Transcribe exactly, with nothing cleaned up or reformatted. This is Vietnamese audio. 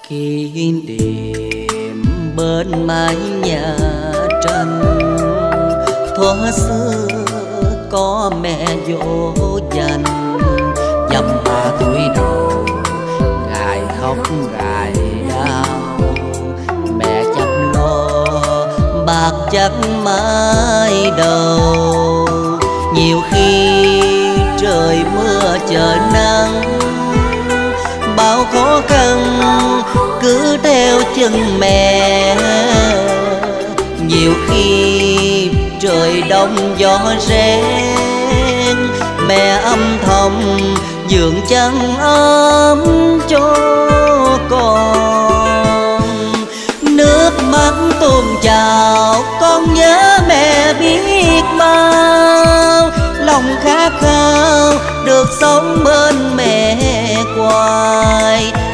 Kỷ niệm bên mái nhà tranh, thuở xưa có mẹ dỗ dành, dăm ba tuổi đầu ngày khóc ngày đau. Mẹ chăm lo bạc chắc mái đầu, nhiều khi trời mưa trời nắng, bao khó khăn cứ theo chân mẹ. Nhiều khi trời đông gió rét, mẹ âm thầm giường chăn ấm cho con. Nước mắt tuôn trào con nhớ mẹ biết bao, lòng khát khao được sống bên mẹ hoài.